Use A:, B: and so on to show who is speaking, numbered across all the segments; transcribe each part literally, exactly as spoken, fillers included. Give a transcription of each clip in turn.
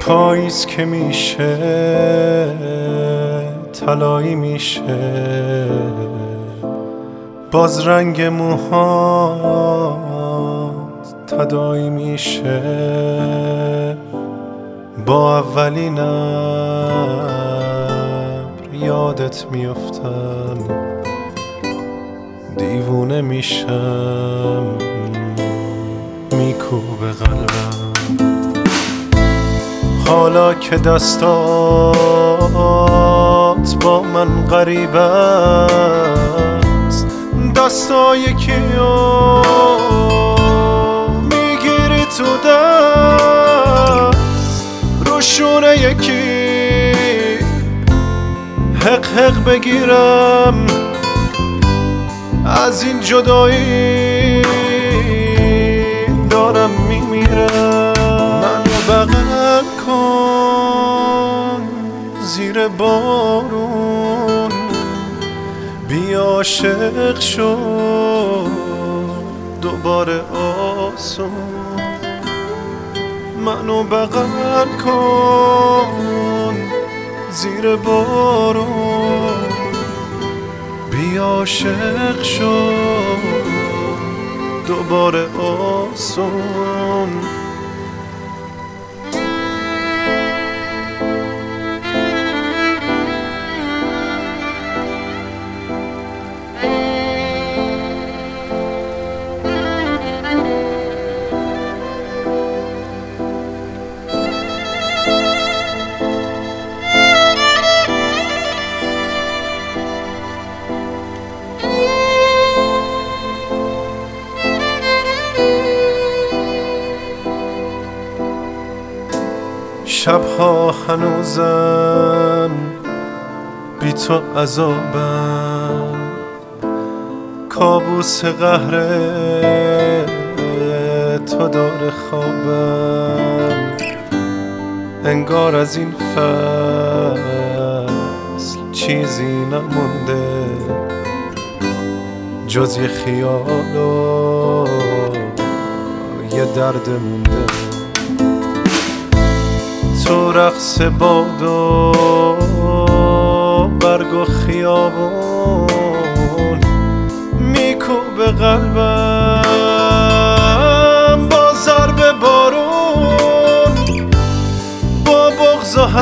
A: پاییز که میشه طلایی میشه، باز رنگ موهات تداعی میشه. با اولین ابر یادت میافتم، دیوونه میشم میکوبه قلبم. حالا که دستات با من غریب است، دستای کیو میگیری تو دست، روشونه یکی حق حق بگیرم از این جدایی دارم میمیرم. منو بغل کن زیر بارون، بیا عاشق شو دوباره آسون. منو بغل کن زیر بارون، بیا عاشق شو دوباره آسون. شبها هنوزم بی تو عذابم، کابوس قهر تو داره خوابم. انگار از این فصل چیزی نمونده جز یه خیال و یه درد مونده. تو رقص باد و برگ و خیابون میکوبه قلبم با ضرب بارون. با بغض و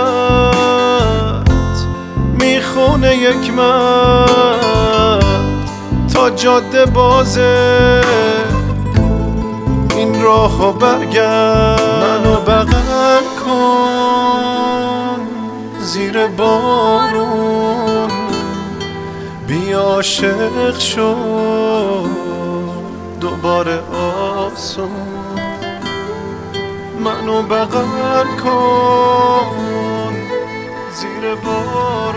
A: حسرت میخونه یک مرد تا جاده بازه این راهو برگرد. منو بغل کن زیر بارون، بیا عاشق شو دوباره آسون. منو بغل کن زیر بارون.